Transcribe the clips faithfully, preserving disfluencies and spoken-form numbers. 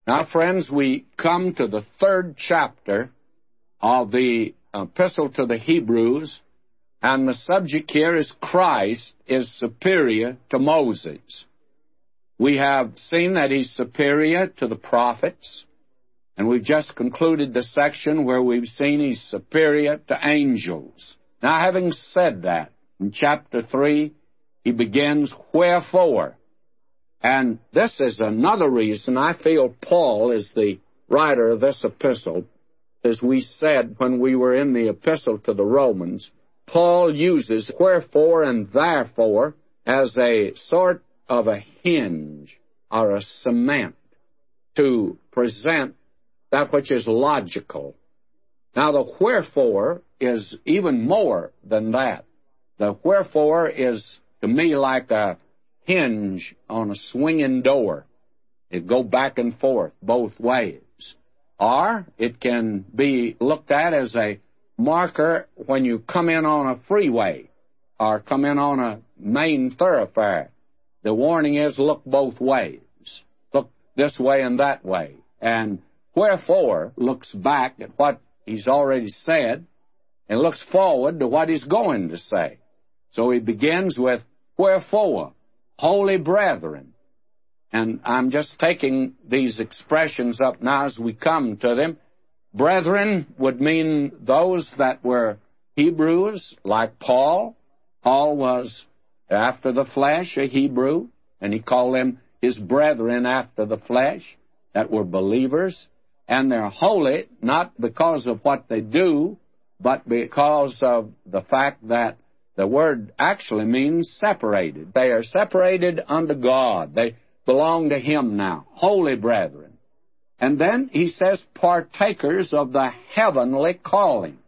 Now, friends, we come to the third chapter of the Epistle to the Hebrews, and the subject here is Christ is superior to Moses. We have seen that he's superior to the prophets, and we've just concluded the section where we've seen he's superior to angels. Now, having said that, in chapter three, he begins, wherefore. And this is another reason I feel Paul is the writer of this epistle. As we said when we were in the epistle to the Romans, Paul uses wherefore and therefore as a sort of a hinge or a cement to present that which is logical. Now, the wherefore is even more than that. The wherefore is, to me, like a hinge on a swinging door. It go back and forth both ways. Or it can be looked at as a marker when you come in on a freeway or come in on a main thoroughfare. The warning is look both ways. Look this way and that way. And wherefore looks back at what he's already said and looks forward to what he's going to say. So he begins with, wherefore, holy brethren. And I'm just taking these expressions up now as we come to them. Brethren would mean those that were Hebrews, like Paul. Paul was, after the flesh, a Hebrew, and he called them his brethren after the flesh, that were believers. And they're holy, not because of what they do, but because of the fact that the word actually means separated. They are separated unto God. They belong to Him now, holy brethren. And then he says, partakers of the heavenly calling.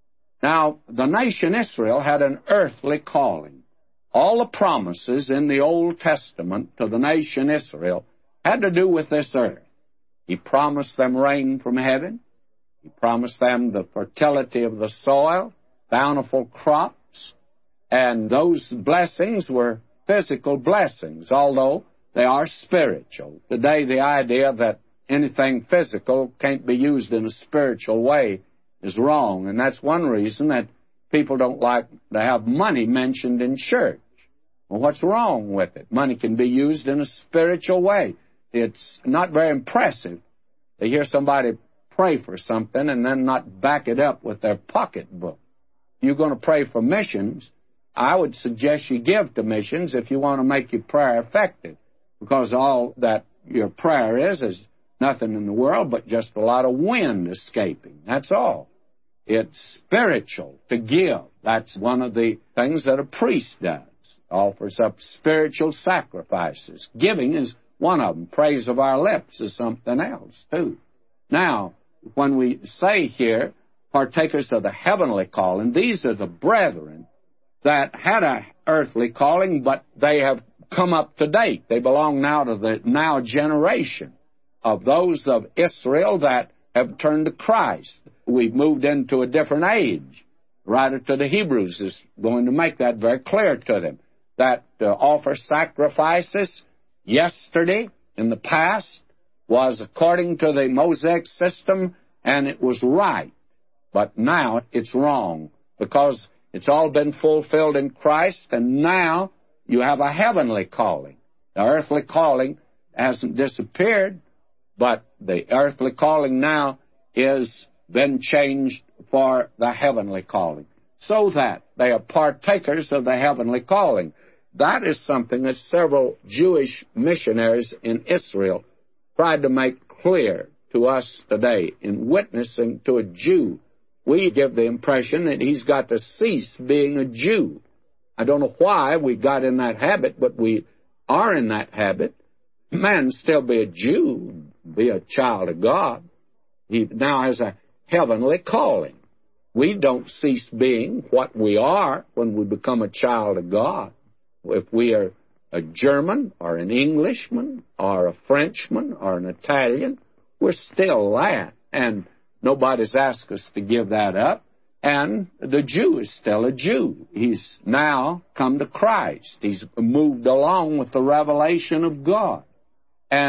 Now, the nation Israel had an earthly calling. All the promises in the Old Testament to the nation Israel had to do with this earth. He promised them rain from heaven. He promised them the fertility of the soil, bountiful crops, and those blessings were physical blessings, although they are spiritual. Today, the idea that anything physical can't be used in a spiritual way is wrong, and that's one reason that people don't like to have money mentioned in church. Well, what's wrong with it? Money can be used in a spiritual way. It's not very impressive to hear somebody pray for something and then not back it up with their pocketbook. If you're going to pray for missions, I would suggest you give to missions if you want to make your prayer effective, because all that your prayer is is nothing in the world but just a lot of wind escaping. That's all. It's spiritual to give. That's one of the things that a priest does, offers up spiritual sacrifices. Giving is one of them. Praise of our lips is something else, too. Now, when we say here, partakers of the heavenly calling, these are the brethren that had a earthly calling, but they have come up to date. They belong now to the now generation of those of Israel that have turned to Christ. We've moved into a different age. The writer to the Hebrews is going to make that very clear to them, that uh, offer sacrifices yesterday, in the past, was according to the Mosaic system, and it was right. But now it's wrong, because it's all been fulfilled in Christ, and now you have a heavenly calling. The earthly calling hasn't disappeared, but the earthly calling now is been changed for the heavenly calling, so that they are partakers of the heavenly calling. That is something that several Jewish missionaries in Israel tried to make clear to us today. In witnessing to a Jew, we give the impression that he's got to cease being a Jew. I don't know why we got in that habit, but we are in that habit. Man still be a Jew, be a child of God. He now has a heavenly calling. We don't cease being what we are when we become a child of God. If we are a German or an Englishman or a Frenchman or an Italian, we're still that. And nobody's asked us to give that up. And the Jew is still a Jew. He's now come to Christ. He's moved along with the revelation of God. And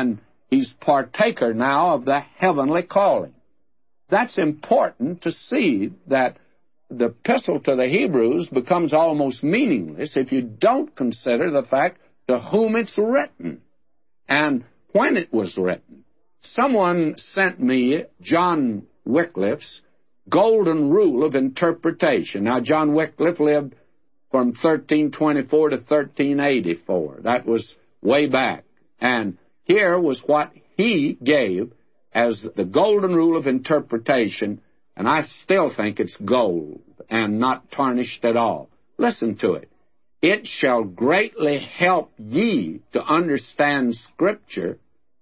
He's partaker now of the heavenly calling. That's important to see that the epistle to the Hebrews becomes almost meaningless if you don't consider the fact to whom it's written and when it was written. Someone sent me John Wycliffe's Golden Rule of Interpretation. Now, John Wycliffe lived from thirteen twenty-four to thirteen eighty-four. That was way back. And here was what he gave as the Golden Rule of Interpretation, and I still think it's gold and not tarnished at all. Listen to it. It shall greatly help ye to understand Scripture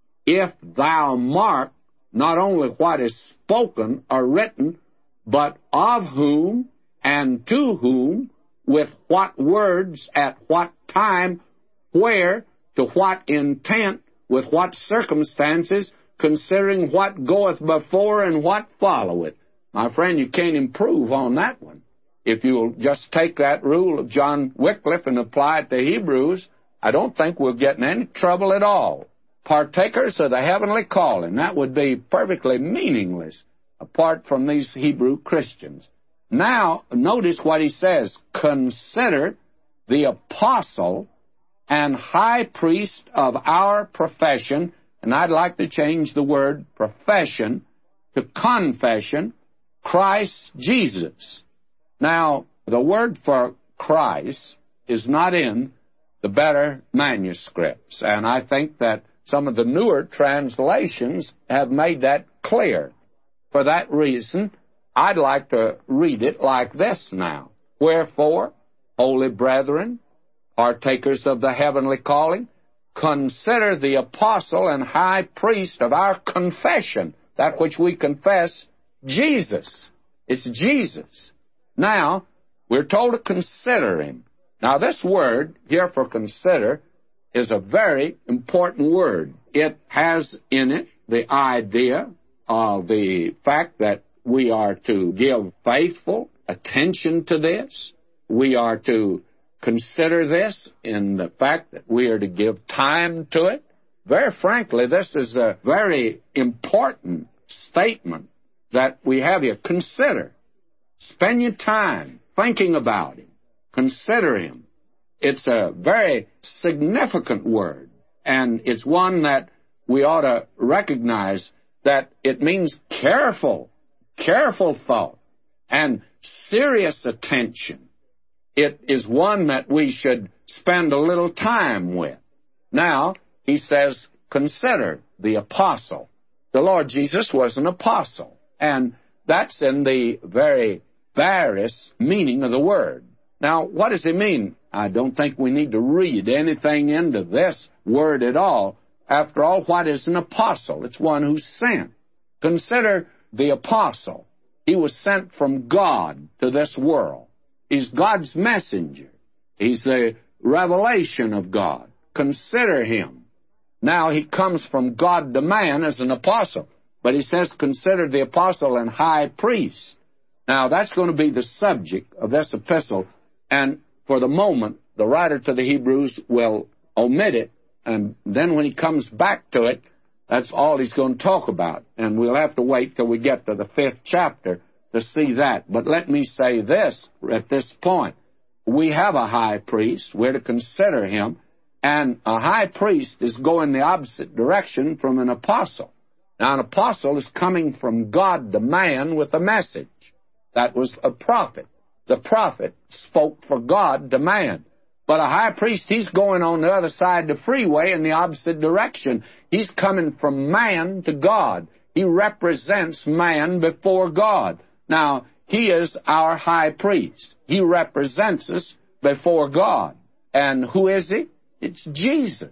if thou mark not only what is spoken or written, but of whom and to whom, with what words, at what time, where, to what intent, with what circumstances, considering what goeth before and what followeth. My friend, you can't improve on that one. If you'll just take that rule of John Wycliffe and apply it to Hebrews, I don't think we'll get in any trouble at all. Partakers of the heavenly calling, that would be perfectly meaningless apart from these Hebrew Christians. Now, notice what he says. Consider the apostle and high priest of our profession, and I'd like to change the word profession to confession, Christ Jesus. Now, the word for Christ is not in the better manuscripts, and I think that some of the newer translations have made that clear. For that reason, I'd like to read it like this now. Wherefore, holy brethren, partakers of the heavenly calling, consider the apostle and high priest of our confession, that which we confess, Jesus. It's Jesus. Now, we're told to consider him. Now, this word here for consider is a very important word. It has in it the idea of the fact that we are to give faithful attention to this. We are to consider this in the fact that we are to give time to it. Very frankly, this is a very important statement that we have here. Consider. Spend your time thinking about him. Consider him. It's a very significant word, and it's one that we ought to recognize that it means careful, careful thought, and serious attention. It is one that we should spend a little time with. Now, he says, consider the apostle. The Lord Jesus was an apostle, and that's in the very various meaning of the word. Now, what does it mean? I don't think we need to read anything into this word at all. After all, what is an apostle? It's one who's sent. Consider the apostle. He was sent from God to this world. He's God's messenger. He's the revelation of God. Consider him. Now, he comes from God to man as an apostle. But he says, consider the apostle and high priest. Now, that's going to be the subject of this epistle. And for the moment, the writer to the Hebrews will omit it. And then when he comes back to it, that's all he's going to talk about. And we'll have to wait till we get to the fifth chapter to see that. But let me say this at this point. We have a high priest. We're to consider him. And a high priest is going the opposite direction from an apostle. Now, an apostle is coming from God to man with a message. That was a prophet. The prophet spoke for God to man. But a high priest, he's going on the other side of the freeway in the opposite direction. He's coming from man to God. He represents man before God. Now, he is our high priest. He represents us before God. And who is he? It's Jesus.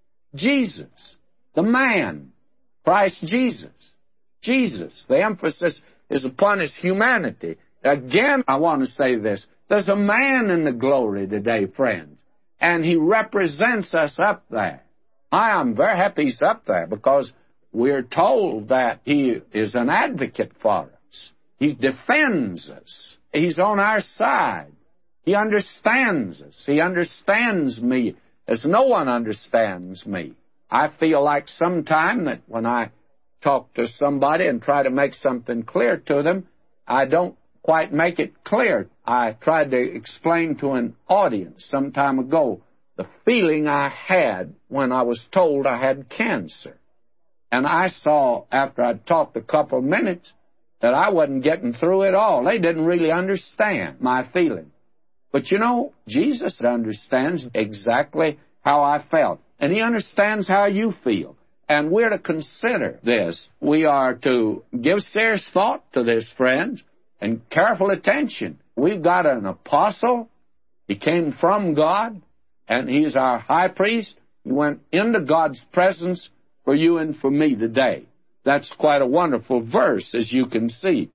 Jesus, the man. Christ Jesus. Jesus. The emphasis is upon his humanity. Again, I want to say this. There's a man in the glory today, friends, and he represents us up there. I am very happy he's up there because we're told that he is an advocate for us. He defends us. He's on our side. He understands us. He understands me as no one understands me. I feel like sometime that when I talk to somebody and try to make something clear to them, I don't quite make it clear. I tried to explain to an audience some time ago the feeling I had when I was told I had cancer. And I saw, after I'd talked a couple of minutes, that I wasn't getting through at all. They didn't really understand my feeling. But you know, Jesus understands exactly how I felt. And He understands how you feel. And we're to consider this. We are to give serious thought to this, friends, and careful attention. We've got an apostle. He came from God, and he's our high priest. He went into God's presence for you and for me today. That's quite a wonderful verse, as you can see.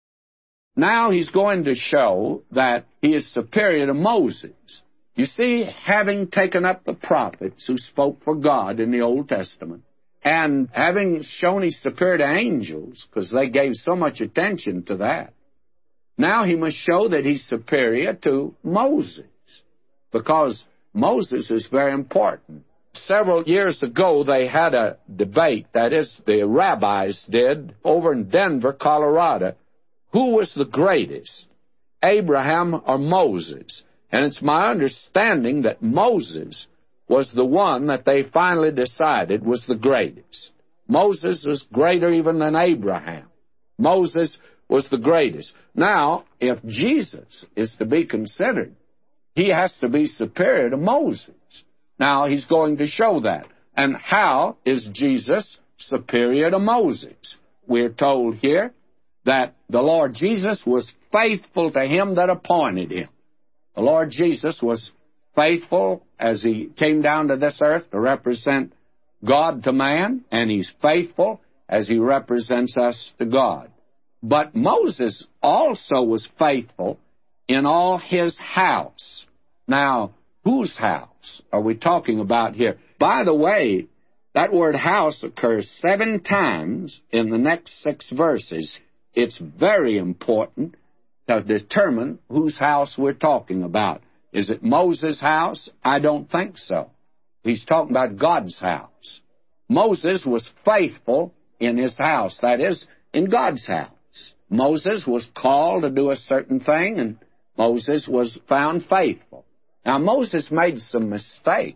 Now he's going to show that he is superior to Moses. You see, having taken up the prophets who spoke for God in the Old Testament, and having shown he's superior to angels, because they gave so much attention to that, now he must show that he's superior to Moses, because Moses is very important. Several years ago, they had a debate, that is, the rabbis did, over in Denver, Colorado. Who was the greatest, Abraham or Moses? And it's my understanding that Moses was the one that they finally decided was the greatest. Moses was greater even than Abraham. Moses was the greatest. Now, if Jesus is to be considered, he has to be superior to Moses. Now, he's going to show that. And how is Jesus superior to Moses? We're told here that the Lord Jesus was faithful to him that appointed him. The Lord Jesus was faithful as he came down to this earth to represent God to man, and he's faithful as he represents us to God. But Moses also was faithful in all his house. Now, whose house are we talking about here? By the way, that word house occurs seven times in the next six verses. It's very important to determine whose house we're talking about. Is it Moses' house? I don't think so. He's talking about God's house. Moses was faithful in his house, that is, in God's house. Moses was called to do a certain thing, and Moses was found faithful. Now, Moses made some mistakes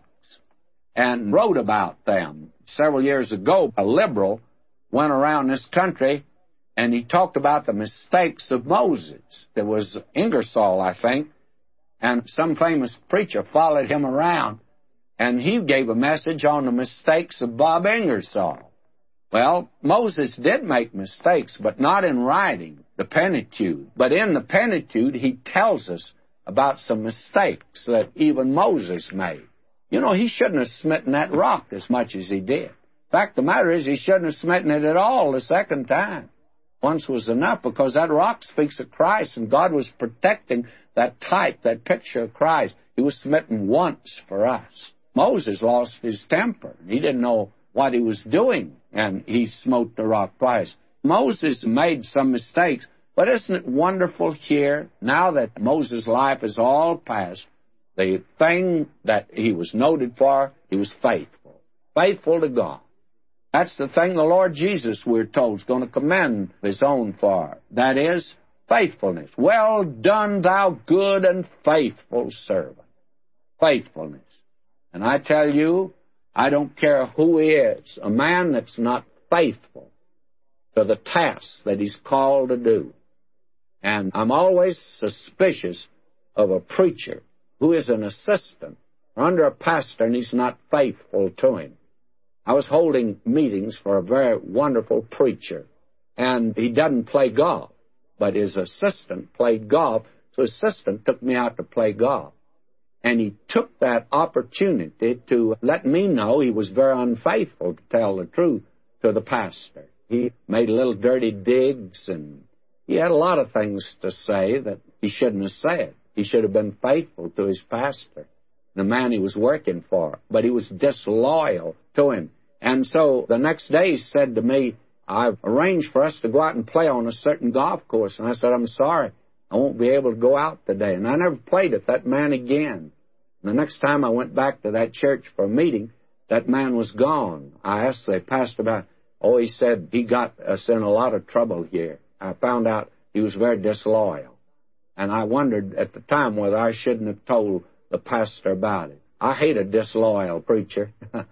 and wrote about them. Several years ago, a liberal went around this country and he talked about the mistakes of Moses. There was Ingersoll, I think, and some famous preacher followed him around, and he gave a message on the mistakes of Bob Ingersoll. Well, Moses did make mistakes, but not in writing the Pentateuch. But in the Pentateuch, he tells us about some mistakes that even Moses made. You know, he shouldn't have smitten that rock as much as he did. Fact of the matter is, he shouldn't have smitten it at all the second time. Once was enough, because that rock speaks of Christ, and God was protecting that type, that picture of Christ. He was smitten once for us. Moses lost his temper. He didn't know what he was doing, and he smote the rock twice. Moses made some mistakes, but isn't it wonderful here, now that Moses' life is all past, the thing that he was noted for, he was faithful. Faithful to God. That's the thing the Lord Jesus, we're told, is going to commend his own for. That is, faithfulness. Well done, thou good and faithful servant. Faithfulness. And I tell you, I don't care who he is, a man that's not faithful to the task that he's called to do. And I'm always suspicious of a preacher who is an assistant under a pastor and he's not faithful to him. I was holding meetings for a very wonderful preacher, and he doesn't play golf, but his assistant played golf, so his assistant took me out to play golf. And he took that opportunity to let me know he was very unfaithful, to tell the truth, to the pastor. He made little dirty digs, and he had a lot of things to say that he shouldn't have said. He should have been faithful to his pastor, the man he was working for, but he was disloyal to him. And so the next day he said to me, I've arranged for us to go out and play on a certain golf course. And I said, I'm sorry, I won't be able to go out today. And I never played at that man again. And the next time I went back to that church for a meeting, that man was gone. I asked the pastor about, oh, he said he got us in a lot of trouble here. I found out he was very disloyal. And I wondered at the time whether I shouldn't have told the pastor about it. I hate a disloyal preacher.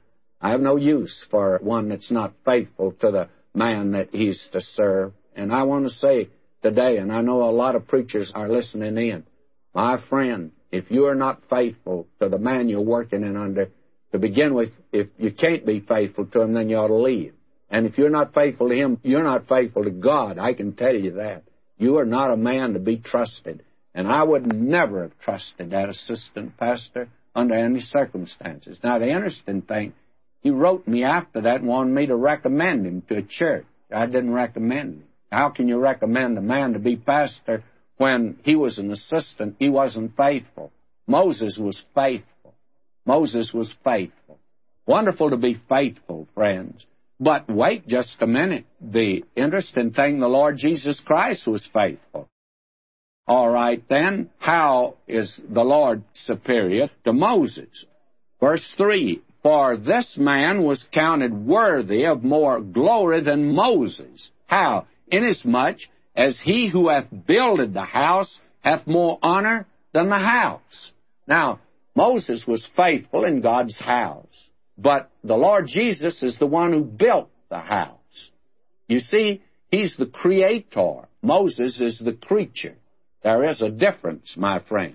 I have no use for one that's not faithful to the man that he's to serve. And I want to say today, and I know a lot of preachers are listening in, my friend, if you are not faithful to the man you're working in under, to begin with, if you can't be faithful to him, then you ought to leave. And if you're not faithful to him, you're not faithful to God. I can tell you that. You are not a man to be trusted. And I would never have trusted that assistant pastor under any circumstances. Now, the interesting thing, he wrote me after that and wanted me to recommend him to a church. I didn't recommend him. How can you recommend a man to be pastor when he was an assistant? He wasn't faithful. Moses was faithful. Moses was faithful. Wonderful to be faithful, friends. But wait just a minute. The interesting thing, the Lord Jesus Christ was faithful. All right, then, how is the Lord superior to Moses? Verse three, for this man was counted worthy of more glory than Moses. How? Inasmuch as he who hath builded the house hath more honor than the house. Now, Moses was faithful in God's house, but the Lord Jesus is the one who built the house. You see, he's the creator. Moses is the creature. There is a difference, my friend.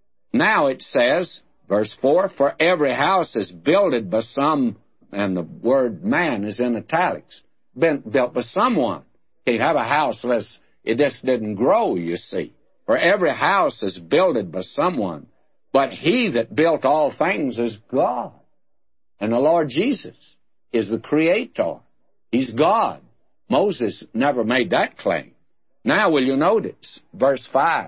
Now it says, verse four, for every house is builded by some, and the word man is in italics, been built by someone. Can't have a house unless it just didn't grow, you see. For every house is builded by someone, but he that built all things is God. And the Lord Jesus is the creator. He's God. Moses never made that claim. Now will you notice, verse five,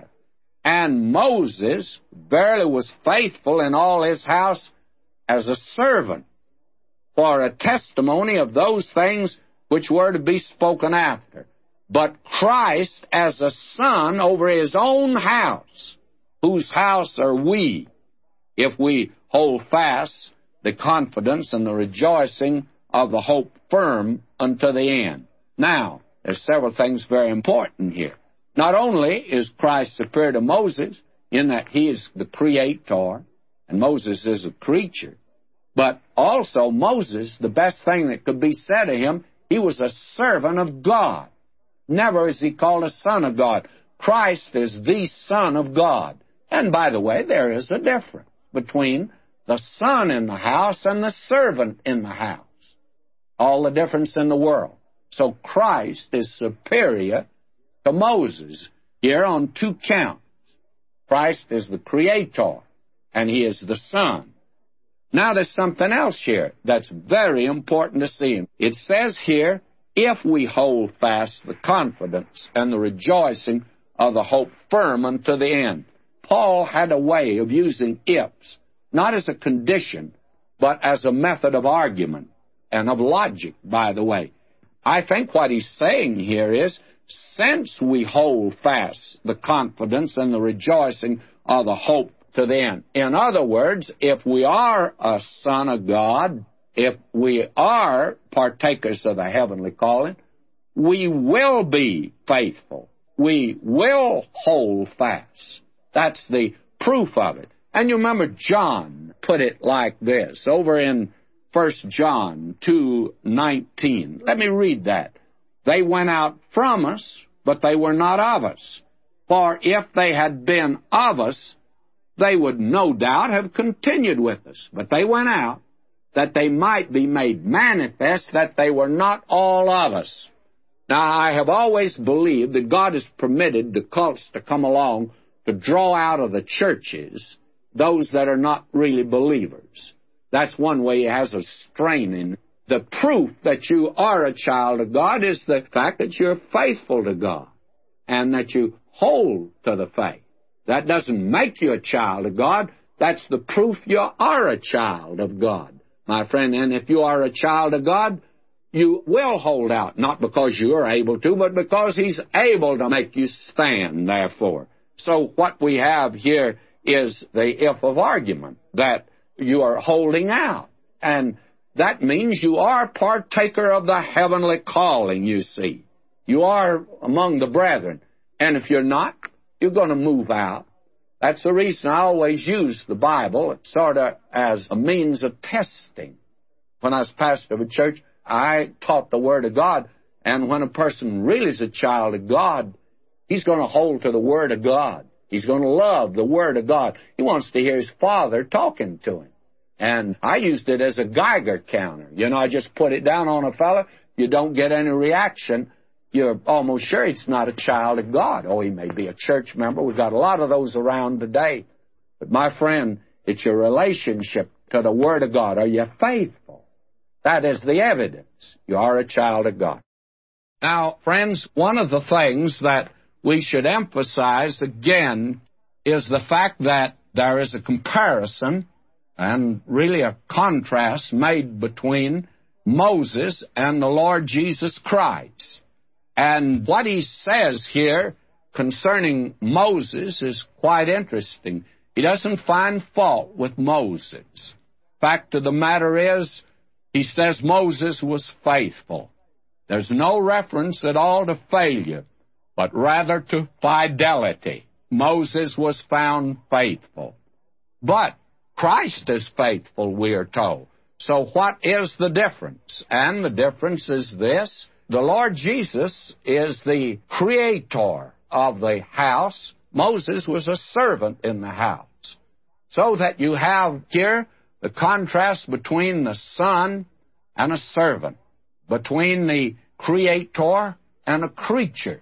and Moses verily was faithful in all his house as a servant, for a testimony of those things which were to be spoken after. But Christ as a son over his own house, whose house are we, if we hold fast the confidence and the rejoicing of the hope firm unto the end. Now, there's several things very important here. Not only is Christ superior to Moses in that he is the creator and Moses is a creature, but also Moses, the best thing that could be said of him, he was a servant of God. Never is he called a son of God. Christ is the Son of God. And by the way, there is a difference between the son in the house and the servant in the house. All the difference in the world. So Christ is superior to Moses here on two counts. Christ is the creator, and he is the Son. Now there's something else here that's very important to see. It says here, if we hold fast the confidence and the rejoicing of the hope firm unto the end. Paul had a way of using ifs, not as a condition, but as a method of argument and of logic, by the way. I think what he's saying here is, since we hold fast the confidence and the rejoicing of the hope to the end. In other words, if we are a son of God, if we are partakers of the heavenly calling, we will be faithful. We will hold fast. That's the proof of it. And you remember John put it like this, over in First John two nineteen. Let me read that. They went out from us, but they were not of us. For if they had been of us, they would no doubt have continued with us. But they went out, that they might be made manifest that they were not all of us. Now, I have always believed that God has permitted the cults to come along to draw out of the churches those that are not really believers. That's one way He has a straining. The proof that you are a child of God is the fact that you're faithful to God and that you hold to the faith. That doesn't make you a child of God. That's the proof you are a child of God, my friend. And if you are a child of God, you will hold out, not because you are able to, but because He's able to make you stand, therefore. So what we have here is the if of argument, that you are holding out. And that means you are partaker of the heavenly calling, you see. You are among the brethren. And if you're not, you're going to move out. That's the reason I always use the Bible sort of as a means of testing. When I was pastor of a church, I taught the Word of God. And when a person really is a child of God, he's going to hold to the Word of God. He's going to love the Word of God. He wants to hear his Father talking to him. And I used it as a Geiger counter. You know, I just put it down on a fella. You don't get any reaction. You're almost sure it's not a child of God. Oh, he may be a church member. We've got a lot of those around today. But, my friend, it's your relationship to the Word of God. Are you faithful? That is the evidence. You are a child of God. Now, friends, one of the things that we should emphasize again is the fact that there is a comparison and really a contrast made between Moses and the Lord Jesus Christ. And what he says here concerning Moses is quite interesting. He doesn't find fault with Moses. Fact of the matter is, he says Moses was faithful. There's no reference at all to failure, but rather to fidelity. Moses was found faithful. But Christ is faithful, we are told. So what is the difference? And the difference is this. The Lord Jesus is the creator of the house. Moses was a servant in the house. So that you have here the contrast between the son and a servant, between the creator and a creature,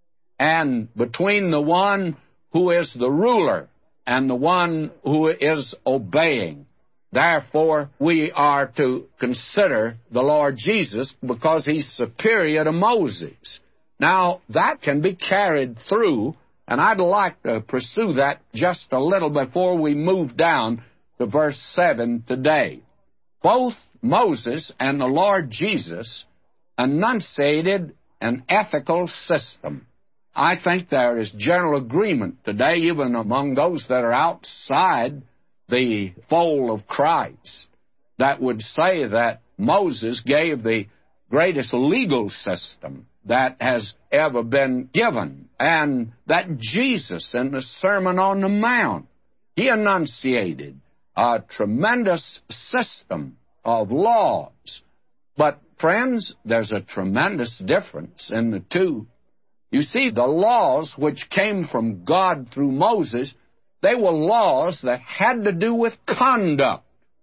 and between the one who is the ruler and the one who is obeying. Therefore, we are to consider the Lord Jesus because he's superior to Moses. Now, that can be carried through, and I'd like to pursue that just a little before we move down to verse seven today. Both Moses and the Lord Jesus enunciated an ethical system. I think there is general agreement today, even among those that are outside the fold of Christ, that would say that Moses gave the greatest legal system that has ever been given, and that Jesus in the Sermon on the Mount, he enunciated a tremendous system of laws. But, friends, there's a tremendous difference in the two. You see, the laws which came from God through Moses, they were laws that had to do with conduct.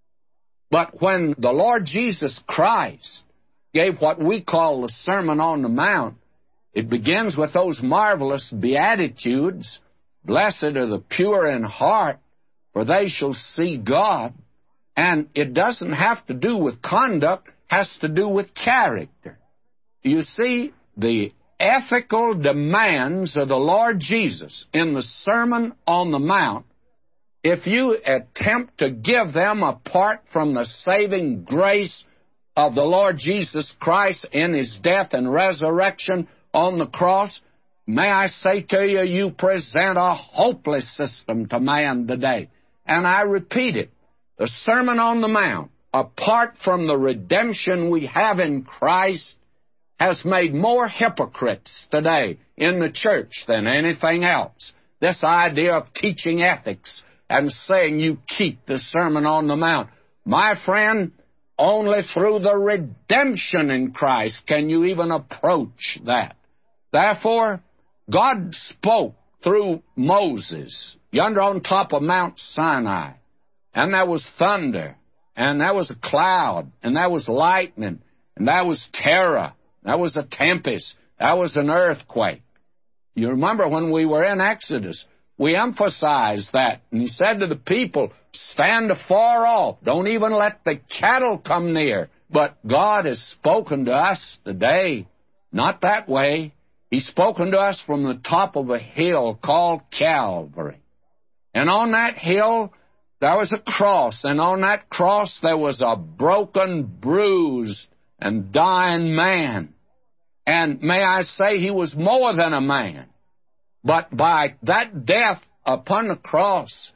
But when the Lord Jesus Christ gave what we call the Sermon on the Mount, it begins with those marvelous Beatitudes. Blessed are the pure in heart, for they shall see God. And it doesn't have to do with conduct, it has to do with character. You see, the ethical demands of the Lord Jesus in the Sermon on the Mount, if you attempt to give them apart from the saving grace of the Lord Jesus Christ in his death and resurrection on the cross, may I say to you, you present a hopeless system to man today. And I repeat it, the Sermon on the Mount, apart from the redemption we have in Christ, has made more hypocrites today in the church than anything else. This idea of teaching ethics and saying you keep the Sermon on the Mount. My friend, only through the redemption in Christ can you even approach that. Therefore, God spoke through Moses yonder on top of Mount Sinai, and there was thunder, and there was a cloud, and there was lightning, and there was terror. That was a tempest. That was an earthquake. You remember when we were in Exodus, we emphasized that. And he said to the people, stand afar off. Don't even let the cattle come near. But God has spoken to us today, not that way. He's spoken to us from the top of a hill called Calvary. And on that hill, there was a cross. And on that cross, there was a broken, bruised, and dying man. And may I say, he was more than a man. But by that death upon the cross,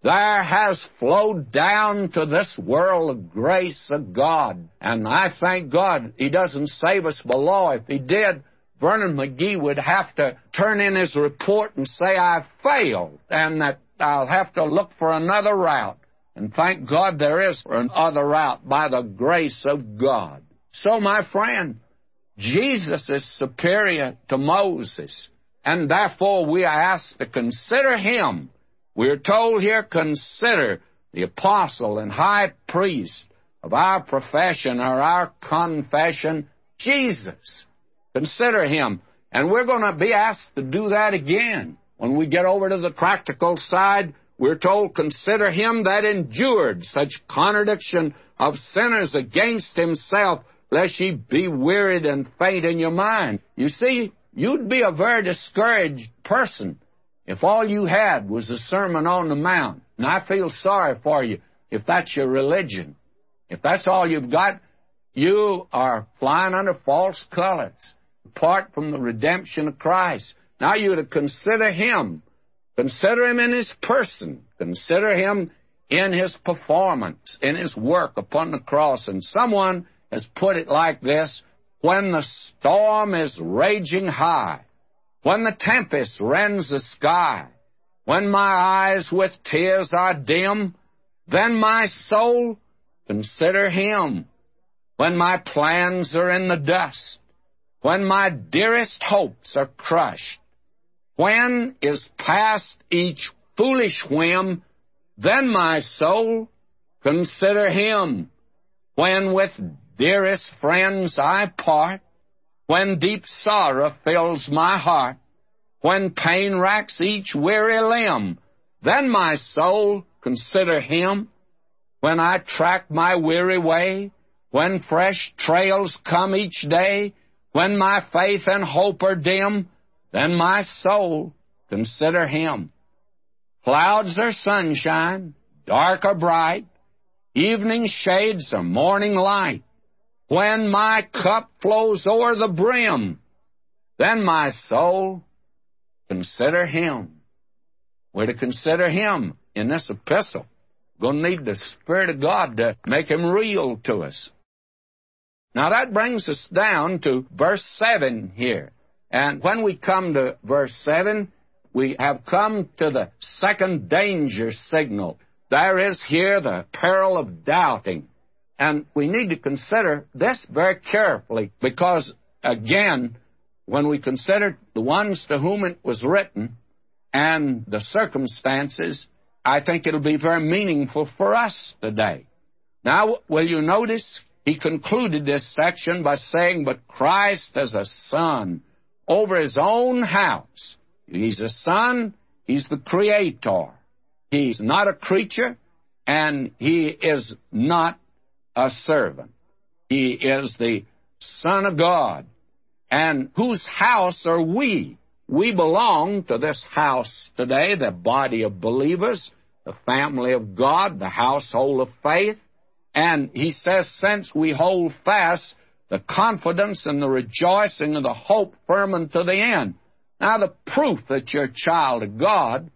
there has flowed down to this world the grace of God. And I thank God He doesn't save us below. If He did, Vernon McGee would have to turn in his report and say, I failed, and that I'll have to look for another route. And thank God there is another route by the grace of God. So, my friend, Jesus is superior to Moses, and therefore we are asked to consider Him. We're told here, consider the apostle and high priest of our profession or our confession, Jesus. Consider Him. And we're going to be asked to do that again. When we get over to the practical side, we're told, consider Him that endured such contradiction of sinners against Himself, lest ye be wearied and faint in your mind. You see, you'd be a very discouraged person if all you had was a Sermon on the Mount. And I feel sorry for you if that's your religion. If that's all you've got, you are flying under false colors, apart from the redemption of Christ. Now you're to consider Him. Consider Him in His person. Consider Him in His performance, in His work upon the cross. And someone has put it like this: when the storm is raging high, when the tempest rends the sky, when my eyes with tears are dim, then my soul, consider Him. When my plans are in the dust, when my dearest hopes are crushed, when is past each foolish whim, then my soul, consider Him. When with dearest friends I part, when deep sorrow fills my heart, when pain racks each weary limb, then my soul, consider Him. When I track my weary way, when fresh trails come each day, when my faith and hope are dim, then my soul, consider Him. Clouds or sunshine, dark or bright, evening shades or morning light, when my cup flows o'er the brim, then my soul, consider Him. We're to consider Him in this epistle. We're going to need the Spirit of God to make Him real to us. Now that brings us down to verse seven here. And when we come to verse seven, we have come to the second danger signal. There is here the peril of doubting. And we need to consider this very carefully because, again, when we consider the ones to whom it was written and the circumstances, I think it'll be very meaningful for us today. Now, will you notice he concluded this section by saying, but Christ as a son over His own house. He's a son, He's the creator. He's not a creature, and He is not a servant. He is the Son of God. And whose house are we? We belong to this house today, the body of believers, the family of God, the household of faith. And he says, since we hold fast the confidence and the rejoicing of the hope firm unto the end. Now, the proof that you're a child of God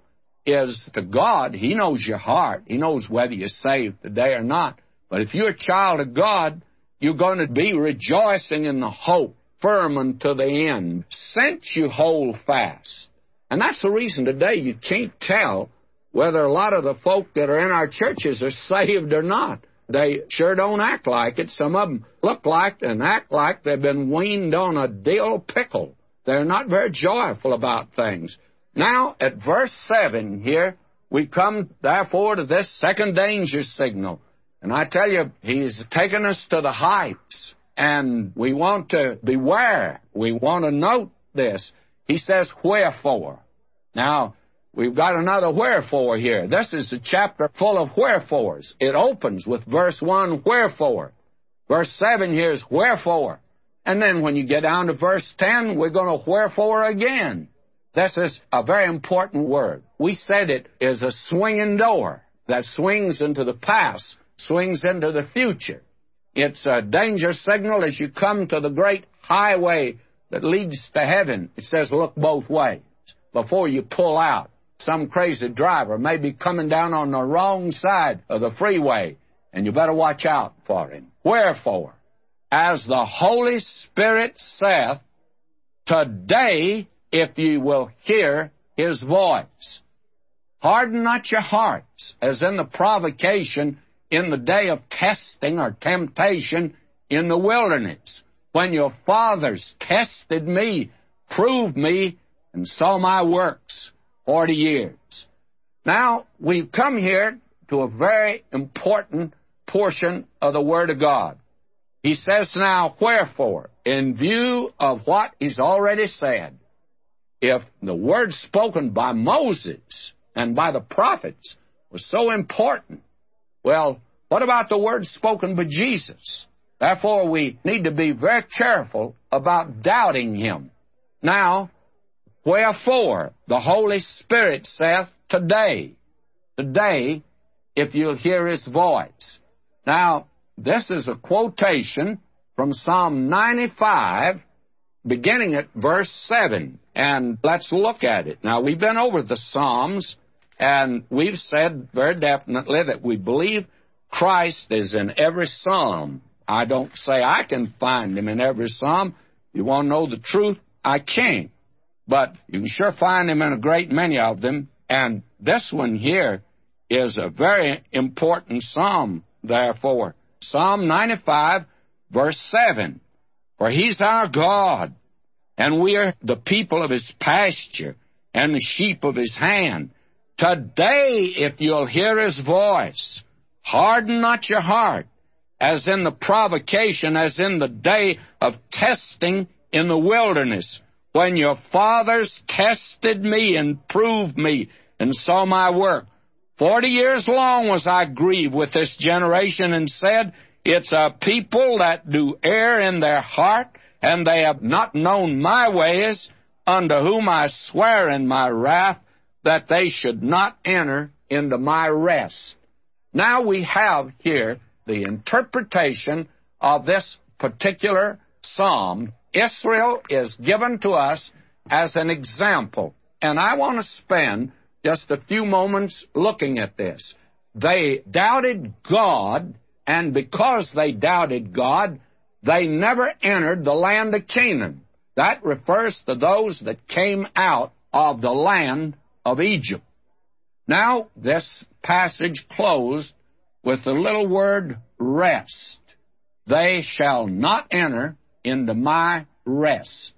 is to God. He knows your heart. He knows whether you're saved today or not. But if you're a child of God, you're going to be rejoicing in the hope firm unto the end, since you hold fast. And that's the reason today you can't tell whether a lot of the folk that are in our churches are saved or not. They sure don't act like it. Some of them look like and act like they've been weaned on a dill pickle. They're not very joyful about things. Now, at verse seven here, we come, therefore, to this second danger signal. And I tell you, he's taken us to the heights, and we want to beware. We want to note this. He says, wherefore. Now, we've got another wherefore here. This is a chapter full of wherefores. It opens with verse one, wherefore. Verse seven here is wherefore. And then when you get down to verse ten, we're going to wherefore again. This is a very important word. We said it is a swinging door that swings into the past, swings into the future. It's a danger signal as you come to the great highway that leads to heaven. It says look both ways before you pull out. some crazy driver may be coming down on the wrong side of the freeway, and you better watch out for him. Wherefore, as the Holy Spirit saith, today, if ye will hear his voice, harden not your hearts, as in the provocation in the day of testing or temptation in the wilderness, when your fathers tested me, proved me, and saw my works forty years. Now, we've come here to a very important portion of the Word of God. He says now, wherefore, in view of what he's already said, if the word spoken by Moses and by the prophets was so important, well, what about the word spoken by Jesus? Therefore, we need to be very careful about doubting him. Now, wherefore, the Holy Spirit saith, today, today, if you'll hear his voice. Now, this is a quotation from Psalm ninety-five, beginning at verse seven. And let's look at it. Now, we've been over the Psalms, and we've said very definitely that we believe Christ is in every Psalm. I don't say I can find him in every Psalm. You want to know the truth? I can't. But you can sure find him in a great many of them. And this one here is a very important Psalm, therefore. Psalm ninety-five, verse seven. For he's our God, and we are the people of his pasture, and the sheep of his hand. Today, if you'll hear his voice, harden not your heart, as in the provocation, as in the day of testing in the wilderness, when your fathers tested me and proved me and saw my work. Forty years long was I grieved with this generation, and said, it's a people that do err in their heart, and they have not known my ways, unto whom I swear in my wrath, that they should not enter into my rest. Now we have here the interpretation of this particular psalm. Israel is given to us as an example, and I want to spend just a few moments looking at this. They doubted God, and because they doubted God, they never entered the land of Canaan. That refers to those that came out of the land of Egypt. Now, this passage closed with the little word rest. They shall not enter into my rest.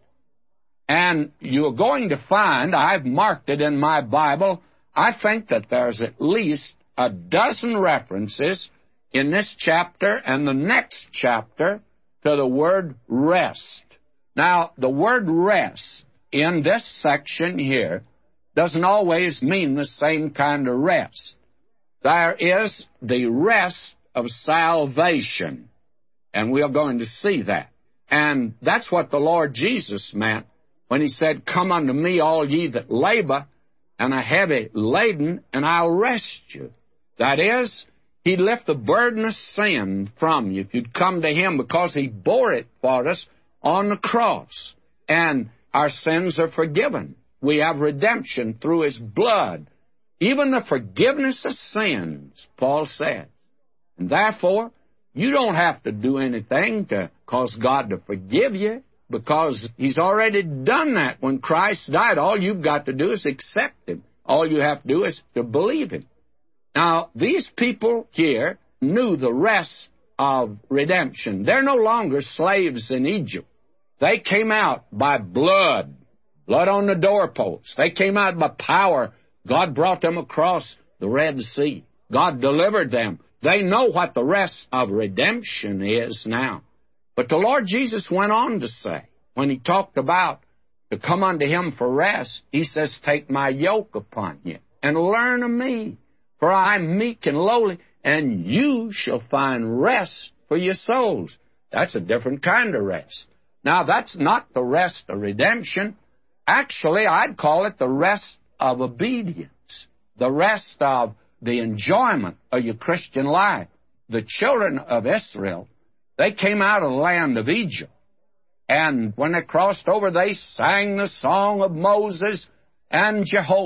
And you're going to find, I've marked it in my Bible, I think that there's at least a dozen references in this chapter and the next chapter to the word rest. Now, the word rest in this section here doesn't always mean the same kind of rest. There is the rest of salvation, and we're going to see that. And that's what the Lord Jesus meant when he said, come unto me, all ye that labor and are heavy laden, and I'll rest you. That is, he'd lift the burden of sin from you if you'd come to him, because he bore it for us on the cross. And our sins are forgiven. We have redemption through his blood. Even the forgiveness of sins, Paul said. And therefore, you don't have to do anything to cause God to forgive you, because he's already done that when Christ died. All you've got to do is accept him. All you have to do is to believe him. Now, these people here knew the rest of redemption. They're no longer slaves in Egypt. They came out by blood, blood on the doorposts. They came out by power. God brought them across the Red Sea. God delivered them. They know what the rest of redemption is now. But the Lord Jesus went on to say, when he talked about to come unto him for rest, he says, take my yoke upon you and learn of me, for I am meek and lowly, and you shall find rest for your souls. That's a different kind of rest. Now, that's not the rest of redemption. Actually, I'd call it the rest of obedience, the rest of the enjoyment of your Christian life. The children of Israel, they came out of the land of Egypt, and when they crossed over, they sang the song of Moses and Jehovah.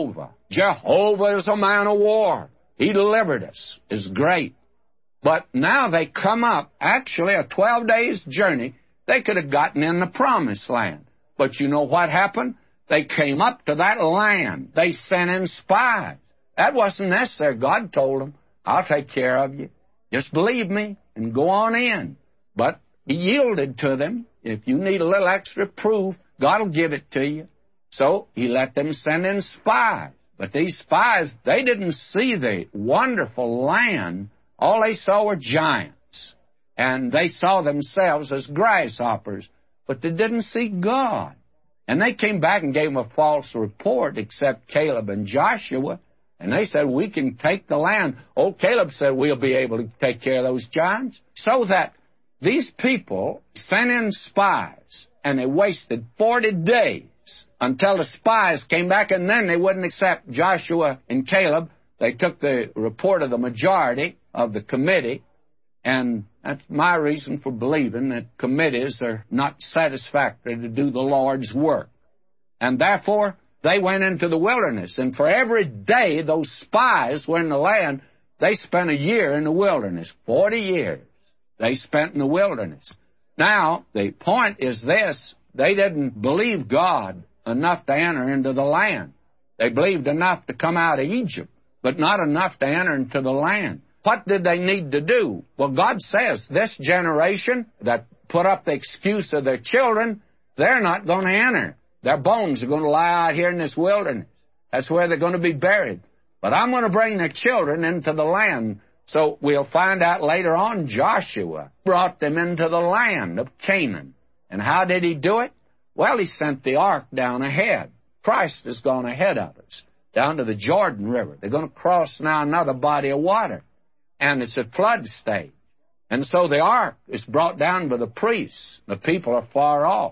Jehovah is a man of war. He delivered us. It's great. But now they come up, actually a twelve days journey, they could have gotten in the promised land. But you know what happened? They came up to that land. They sent in spies. That wasn't necessary. God told them, I'll take care of you. Just believe me and go on in. But He yielded to them. If you need a little extra proof, God will give it to you. So He let them send in spies. But these spies, they didn't see the wonderful land. All they saw were giants. And they saw themselves as grasshoppers. But they didn't see God. And they came back and gave them a false report, except Caleb and Joshua. And they said, we can take the land. Old Caleb said, we'll be able to take care of those giants. So that these people sent in spies, and they wasted forty days until the spies came back, and then they wouldn't accept Joshua and Caleb. They took the report of the majority of the committee, and that's my reason for believing that committees are not satisfactory to do the Lord's work. And therefore, they went into the wilderness. And for every day those spies were in the land, they spent a year in the wilderness. Forty years they spent in the wilderness. Now, the point is this. They didn't believe God enough to enter into the land. They believed enough to come out of Egypt, but not enough to enter into the land. What did they need to do? Well, God says this generation that put up the excuse of their children, they're not going to enter. Their bones are going to lie out here in this wilderness. That's where they're going to be buried. But I'm going to bring their children into the land. So we'll find out later on Joshua brought them into the land of Canaan. And how did he do it? Well, he sent the ark down ahead. Christ has gone ahead of us down to the Jordan River. They're going to cross now another body of water. And it's at flood stage. And so the ark is brought down by the priests. The people are far off.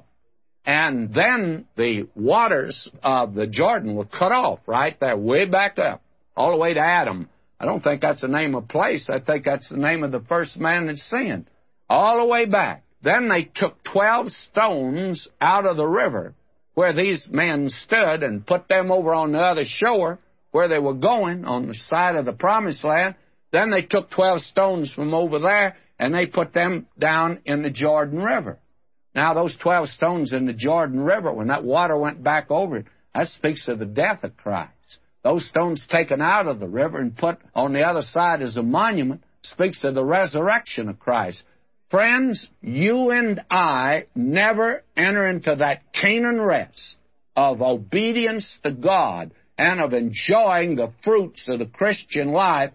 And then the waters of the Jordan were cut off right there, way back up, all the way to Adam. I don't think that's the name of a place. I think that's the name of the first man that sinned, all the way back. Then they took twelve stones out of the river where these men stood and put them over on the other shore where they were going, on the side of the promised land. Then they took twelve stones from over there and they put them down in the Jordan River. Now, those twelve stones in the Jordan River, when that water went back over it, that speaks of the death of Christ. Those stones taken out of the river and put on the other side as a monument speaks of the resurrection of Christ. Friends, you and I never enter into that Canaan rest of obedience to God and of enjoying the fruits of the Christian life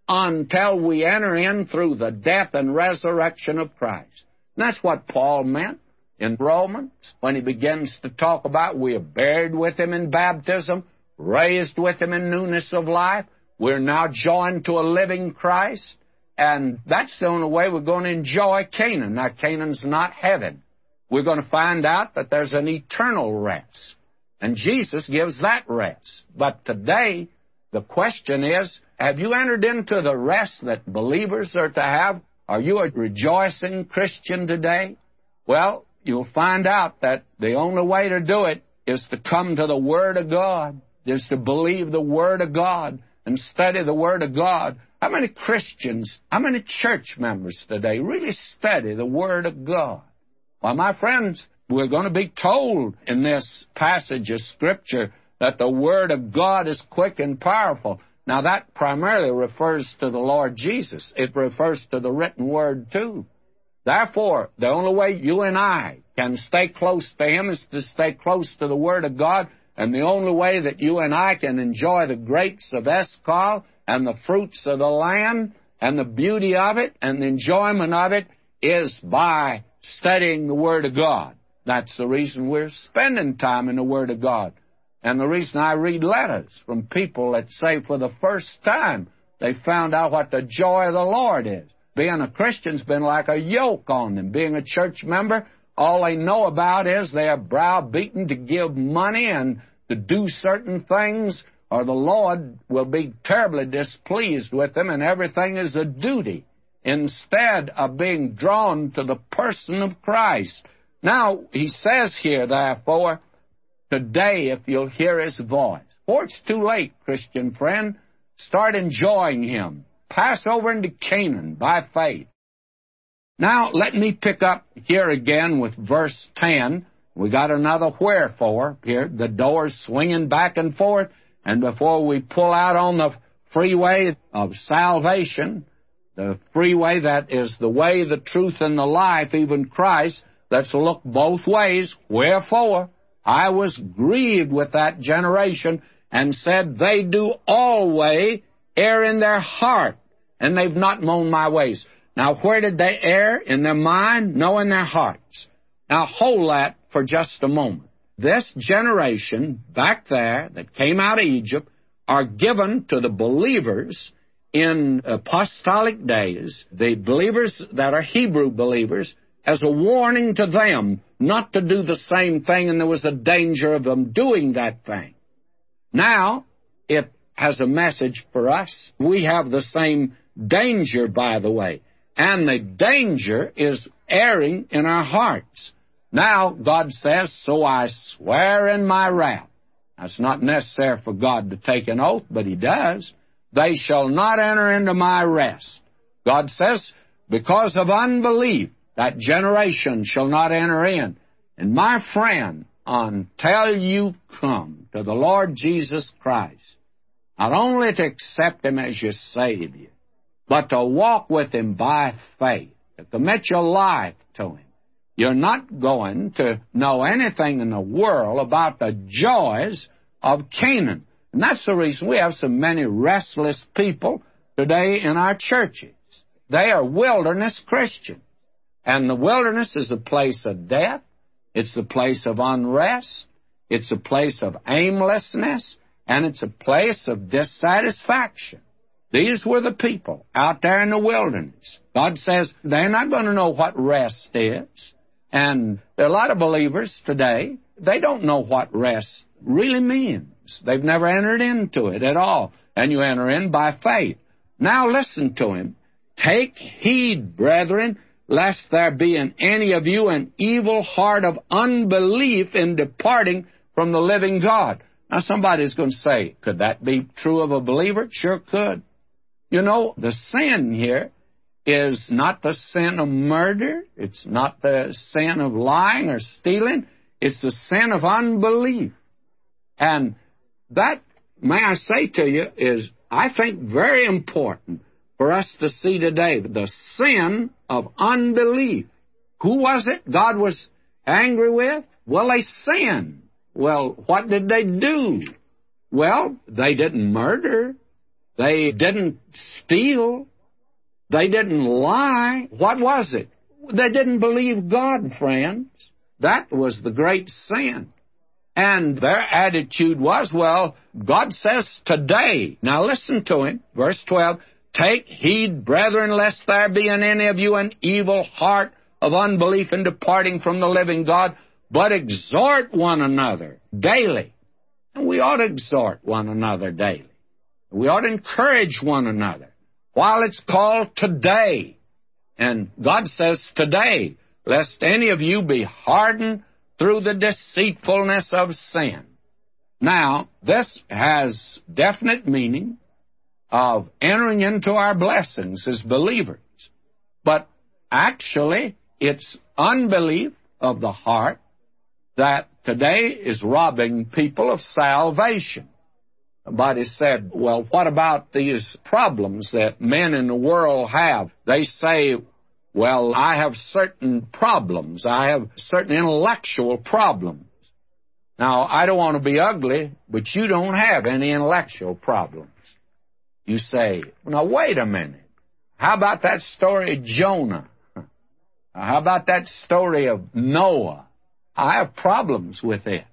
until we enter in through the death and resurrection of Christ. And that's what Paul meant in Romans when he begins to talk about we are buried with him in baptism, raised with him in newness of life. We're now joined to a living Christ. And that's the only way we're going to enjoy Canaan. Now, Canaan's not heaven. We're going to find out that there's an eternal rest. And Jesus gives that rest. But today, the question is, have you entered into the rest that believers are to have? Are you a rejoicing Christian today? Well, you'll find out that the only way to do it is to come to the Word of God, is to believe the Word of God and study the Word of God. How many Christians, how many church members today really study the Word of God? Well, my friends, we're going to be told in this passage of Scripture that the Word of God is quick and powerful. Now, that primarily refers to the Lord Jesus. It refers to the written Word, too. Therefore, the only way you and I can stay close to Him is to stay close to the Word of God. And the only way that you and I can enjoy the grapes of Eshcol and the fruits of the land and the beauty of it and the enjoyment of it is by studying the Word of God. That's the reason we're spending time in the Word of God. And the reason I read letters from people that say for the first time they found out what the joy of the Lord is. Being a Christian's been like a yoke on them. Being a church member, all they know about is they are browbeaten to give money and to do certain things, or the Lord will be terribly displeased with them, and everything is a duty instead of being drawn to the person of Christ. Now, he says here, therefore, today, if you'll hear His voice. before it's too late, Christian friend, start enjoying Him. Pass over into Canaan by faith. Now, let me pick up here again with verse ten. We got another wherefore here. The door's swinging back and forth, and before we pull out on the freeway of salvation, the freeway that is the way, the truth, and the life, even Christ, let's look both ways. Wherefore, I was grieved with that generation, and said, they do always err in their heart, and they've not known my ways. Now, where did they err? In their mind? No, in their hearts. Now, hold that for just a moment. This generation back there that came out of Egypt are given to the believers in apostolic days, the believers that are Hebrew believers, as a warning to them not to do the same thing, and there was a danger of them doing that thing. Now, it has a message for us. We have the same danger, by the way, and the danger is erring in our hearts. Now, God says, so I swear in my wrath. That's not necessary for God to take an oath, but He does. They shall not enter into my rest. God says, because of unbelief, that generation shall not enter in. And my friend, until you come to the Lord Jesus Christ, not only to accept Him as your Savior, but to walk with Him by faith, to commit your life to Him, you're not going to know anything in the world about the joys of Canaan. And that's the reason we have so many restless people today in our churches. They are wilderness Christians. And the wilderness is a place of death. It's a place of unrest. It's a place of aimlessness. And it's a place of dissatisfaction. These were the people out there in the wilderness. God says they're not going to know what rest is. And there are a lot of believers today, they don't know what rest really means. They've never entered into it at all. And you enter in by faith. Now listen to him. Take heed, brethren, lest there be in any of you an evil heart of unbelief in departing from the living God. Now somebody's going to say, could that be true of a believer? It sure could. You know, the sin here is not the sin of murder. It's not the sin of lying or stealing. It's the sin of unbelief. And that, may I say to you, is, I think, very important for us to see today. The sin of unbelief. Who was it God was angry with? Well, they sinned. Well, what did they do? Well, they didn't murder. They didn't steal. They didn't lie. What was it? They didn't believe God, friends. That was the great sin. And their attitude was, well, God says today. Now listen to him. Verse twelve. Take heed, brethren, lest there be in any of you an evil heart of unbelief in departing from the living God, but exhort one another daily. And we ought to exhort one another daily. We ought to encourage one another while it's called today. And God says today, lest any of you be hardened through the deceitfulness of sin. Now, this has definite meaning of entering into our blessings as believers. But actually, it's unbelief of the heart that today is robbing people of salvation. Somebody said, well, what about these problems that men in the world have? They say, well, I have certain problems. I have certain intellectual problems. Now, I don't want to be ugly, but you don't have any intellectual problems. You say, now, wait a minute. How about that story of Jonah? How about that story of Noah? I have problems with it.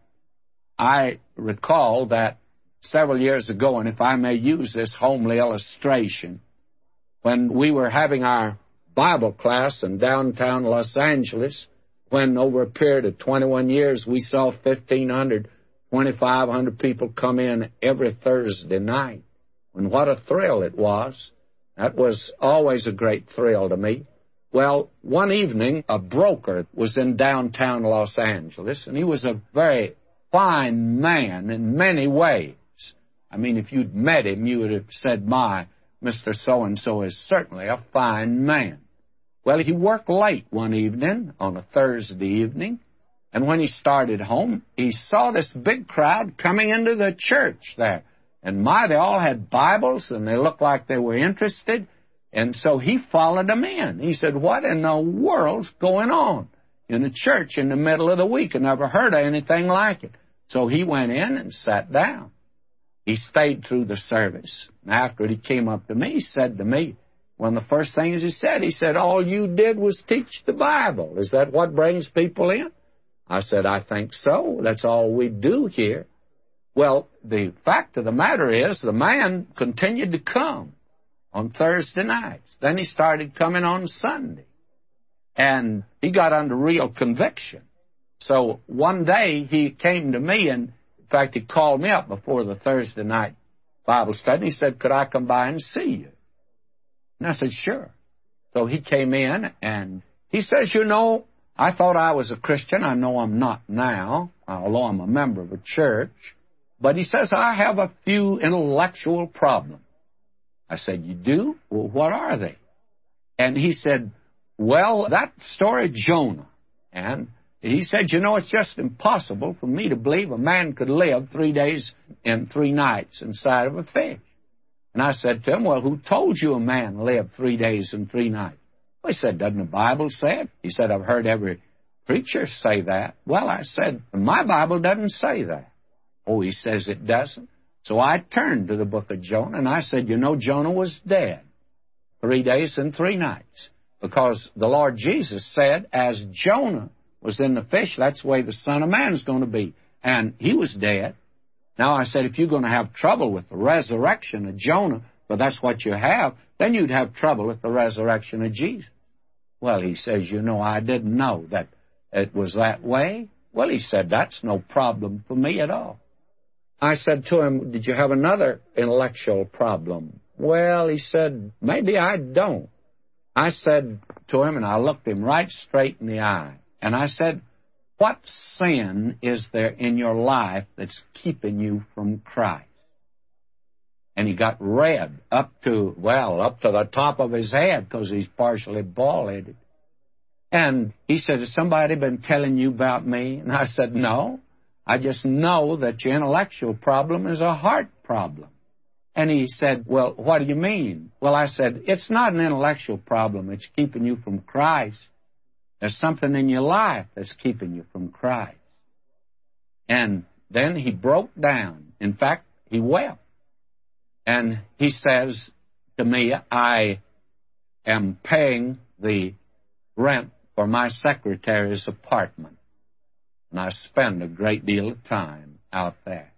I recall that several years ago, and if I may use this homely illustration, when we were having our Bible class in downtown Los Angeles, when over a period of twenty-one years we saw fifteen hundred, twenty-five hundred people come in every Thursday night. And what a thrill it was. That was always a great thrill to me. Well, one evening, a broker was in downtown Los Angeles, and he was a very fine man in many ways. I mean, if you'd met him, you would have said, my, Mister So-and-so is certainly a fine man. Well, he worked late one evening, on a Thursday evening, and when he started home, he saw this big crowd coming into the church there. And my, they all had Bibles, and they looked like they were interested, and so he followed them in. He said, what in the world's going on in a church in the middle of the week? I never heard of anything like it. So he went in and sat down. He stayed through the service. And after he came up to me, he said to me, one of the first things he said, he said, all you did was teach the Bible. Is that what brings people in? I said, I think so. That's all we do here. Well, the fact of the matter is, the man continued to come on Thursday nights. Then he started coming on Sunday. And he got under real conviction. So one day he came to me, and in fact, he called me up before the Thursday night Bible study, and he said, could I come by and see you? And I said, sure. So he came in, and he says, you know, I thought I was a Christian. I know I'm not now, although I'm a member of a church. But he says, I have a few intellectual problems. I said, you do? Well, what are they? And he said, well, that story of Jonah. And he said, you know, it's just impossible for me to believe a man could live three days and three nights inside of a fish. And I said to him, well, who told you a man lived three days and three nights? Well, he said, doesn't the Bible say it? He said, I've heard every preacher say that. Well, I said, my Bible doesn't say that. Oh, he says it doesn't. So I turned to the book of Jonah, and I said, you know, Jonah was dead three days and three nights. Because the Lord Jesus said, as Jonah was in the fish, that's the way the Son of Man is going to be. And he was dead. Now, I said, if you're going to have trouble with the resurrection of Jonah, but that's what you have, then you'd have trouble with the resurrection of Jesus. Well, he says, you know, I didn't know that it was that way. Well, he said, that's no problem for me at all. I said to him, did you have another intellectual problem? Well, he said, maybe I don't. I said to him, and I looked him right straight in the eye, and I said, what sin is there in your life that's keeping you from Christ? And he got red up to, well, up to the top of his head because he's partially bald-headed. And he said, has somebody been telling you about me? And I said, no. I just know that your intellectual problem is a heart problem. And he said, well, what do you mean? Well, I said, it's not an intellectual problem. It's keeping you from Christ. There's something in your life that's keeping you from Christ. And then he broke down. In fact, he wept. And he says to me, I am paying the rent for my secretary's apartment. And I spend a great deal of time out there.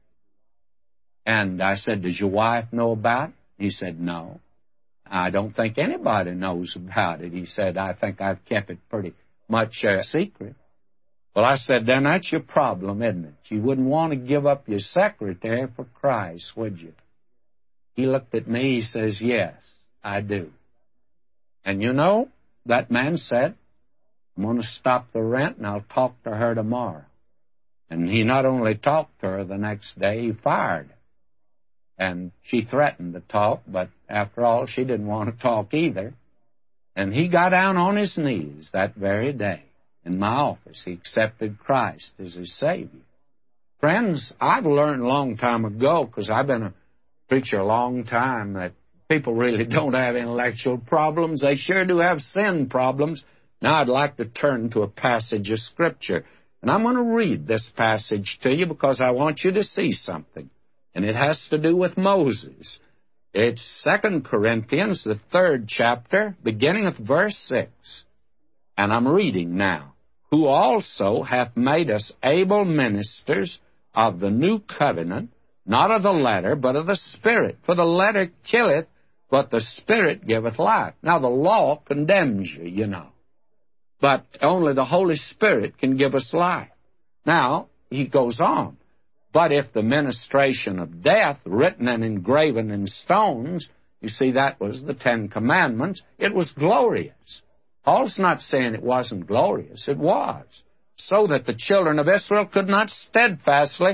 And I said, does your wife know about it? He said, no. I don't think anybody knows about it. He said, I think I've kept it pretty much a secret. Well, I said, then that's your problem, isn't it? You wouldn't want to give up your secretary for Christ, would you? He looked at me, he says, yes, I do. And you know, that man said, I'm going to stop the rent and I'll talk to her tomorrow. And he not only talked to her the next day, he fired her. And she threatened to talk, but after all, she didn't want to talk either. And he got down on his knees that very day in my office. He accepted Christ as his Savior. Friends, I've learned a long time ago, because I've been a preacher a long time, that people really don't have intellectual problems. They sure do have sin problems. Now I'd like to turn to a passage of Scripture. And I'm going to read this passage to you because I want you to see something. And it has to do with Moses. It's Second Corinthians, the third chapter, beginning with verse six. And I'm reading now. Who also hath made us able ministers of the new covenant, not of the letter, but of the Spirit. For the letter killeth, but the Spirit giveth life. Now the law condemns you, you know. But only the Holy Spirit can give us life. Now, he goes on. But if the ministration of death, written and engraven in stones, you see, that was the Ten Commandments, it was glorious. Paul's not saying it wasn't glorious. It was. So that the children of Israel could not steadfastly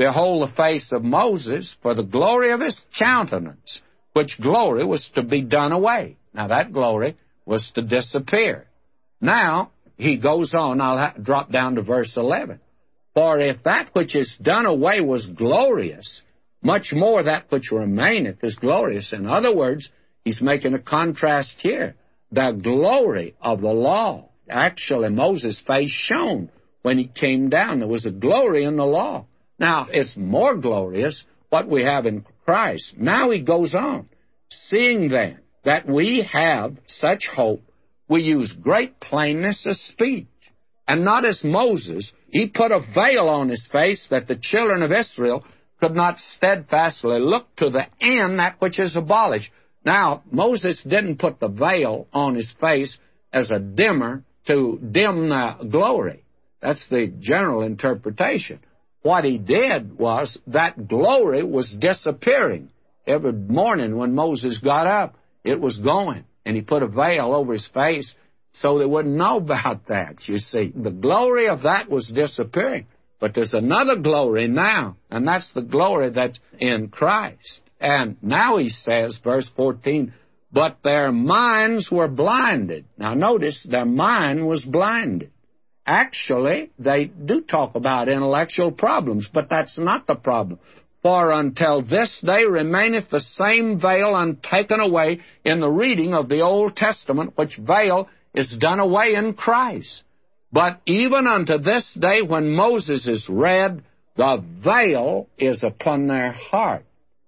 behold the face of Moses, for the glory of his countenance, which glory was to be done away. Now, that glory was to disappear. Now, he goes on. I'll ha- drop down to verse eleven. For if that which is done away was glorious, much more that which remaineth is glorious. In other words, he's making a contrast here. The glory of the law. Actually, Moses' face shone when he came down. There was a glory in the law. Now, it's more glorious what we have in Christ. Now he goes on. Seeing then that we have such hope, we use great plainness of speech. And not as Moses, he put a veil on his face that the children of Israel could not steadfastly look to the end that which is abolished. Now, Moses didn't put the veil on his face as a dimmer to dim the glory. That's the general interpretation. What he did was that glory was disappearing. Every morning when Moses got up, it was going. And he put a veil over his face so they wouldn't know about that, you see. The glory of that was disappearing. But there's another glory now, and that's the glory that's in Christ. And now he says, verse fourteen, but their minds were blinded. Now notice, their mind was blinded. Actually, they do talk about intellectual problems, but that's not the problem. For until this day remaineth the same veil untaken away in the reading of the Old Testament, which veil is done away in Christ. But even unto this day when Moses is read, the veil is upon their heart.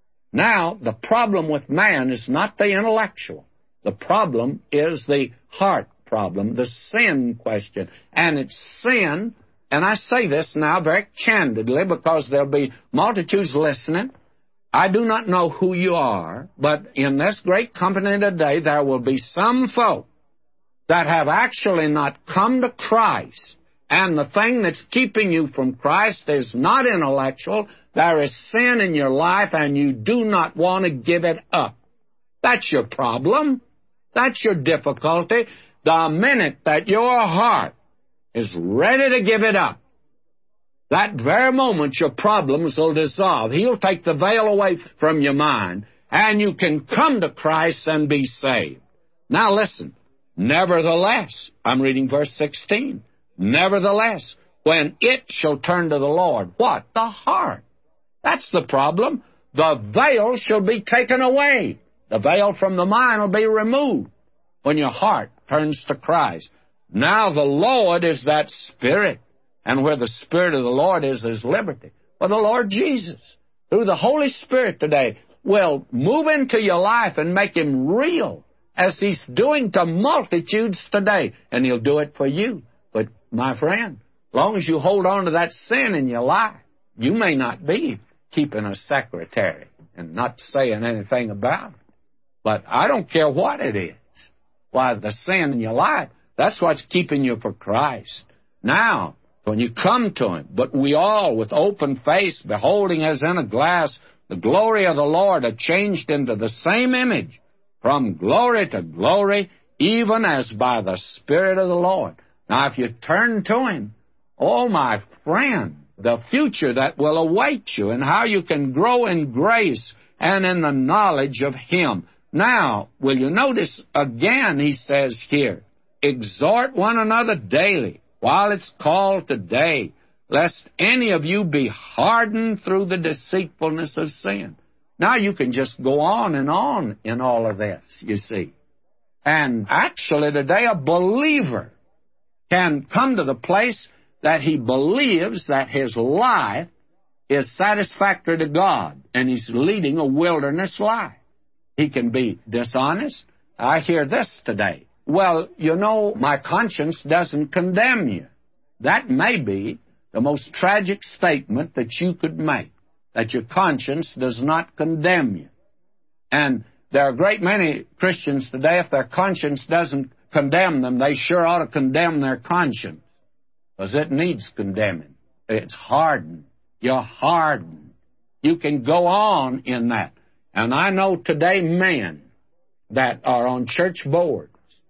Now, the problem with man is not the intellectual. The problem is the heart problem, the sin question. And it's sin, and I say this now very candidly because there'll be multitudes listening. I do not know who you are, but in this great company today, there will be some folk that have actually not come to Christ. And the thing that's keeping you from Christ is not intellectual. There is sin in your life, and you do not want to give it up. That's your problem. That's your difficulty. The minute that your heart is ready to give it up, that very moment your problems will dissolve. He'll take the veil away from your mind, and you can come to Christ and be saved. Now listen. Nevertheless, I'm reading verse sixteen. Nevertheless, when it shall turn to the Lord, what? The heart. That's the problem. The veil shall be taken away. The veil from the mind will be removed when your heart turns to Christ. Now the Lord is that Spirit, and where the Spirit of the Lord is, there's liberty. Well, the Lord Jesus, through the Holy Spirit today, will move into your life and make Him real, as He's doing to multitudes today, and He'll do it for you. But, my friend, as long as you hold on to that sin in your life, you may not be keeping a secretary and not saying anything about it. But I don't care what it is. Why, the sin in your life, that's what's keeping you for Christ. Now, when you come to Him, but we all, with open face, beholding as in a glass the glory of the Lord, are changed into the same image, from glory to glory, even as by the Spirit of the Lord. Now, if you turn to Him, oh, my friend, the future that will await you and how you can grow in grace and in the knowledge of Him. Now, will you notice again, he says here, exhort one another daily, while it's called today, lest any of you be hardened through the deceitfulness of sin. Now you can just go on and on in all of this, you see. And actually today a believer can come to the place that he believes that his life is satisfactory to God, and he's leading a wilderness life. He can be dishonest. I hear this today. Well, you know, my conscience doesn't condemn you. That may be the most tragic statement that you could make, that your conscience does not condemn you. And there are a great many Christians today, if their conscience doesn't condemn them, they sure ought to condemn their conscience, because it needs condemning. It's hardened. You're hardened. You can go on in that. And I know today men that are on church boards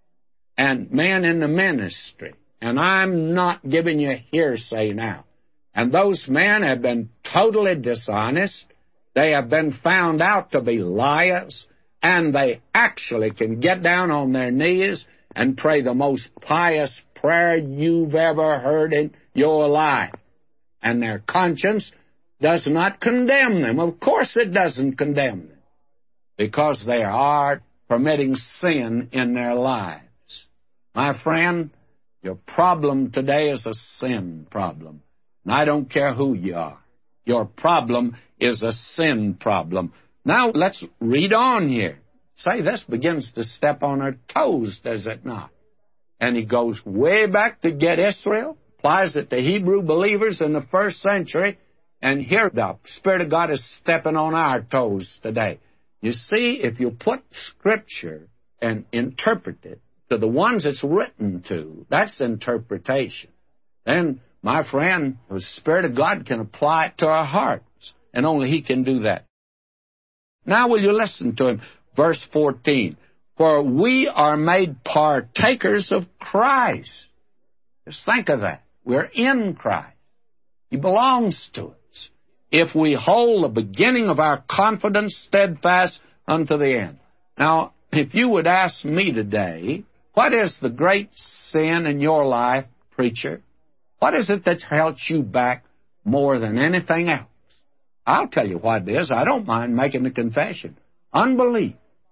and men in the ministry, and I'm not giving you hearsay now, and those men have been totally dishonest. They have been found out to be liars, and they actually can get down on their knees and pray the most pious prayer you've ever heard in your life. And their conscience does not condemn them. Of course it doesn't condemn them, because they are permitting sin in their lives. My friend, your problem today is a sin problem. And I don't care who you are. Your problem is a sin problem. Now, let's read on here. Say, this begins to step on our toes, does it not? And he goes way back to get Israel, applies it to Hebrew believers in the first century, and here the Spirit of God is stepping on our toes today. You see, if you put Scripture and interpret it to the ones it's written to, that's interpretation. Then, my friend, the Spirit of God can apply it to our hearts, and only He can do that. Now will you listen to him? Verse fourteen, for we are made partakers of Christ. Just think of that. We're in Christ. He belongs to us, if we hold the beginning of our confidence steadfast unto the end. Now, if you would ask me today, what is the great sin in your life, preacher? What is it that's held you back more than anything else? I'll tell you what it is. I don't mind making the confession. Unbelief.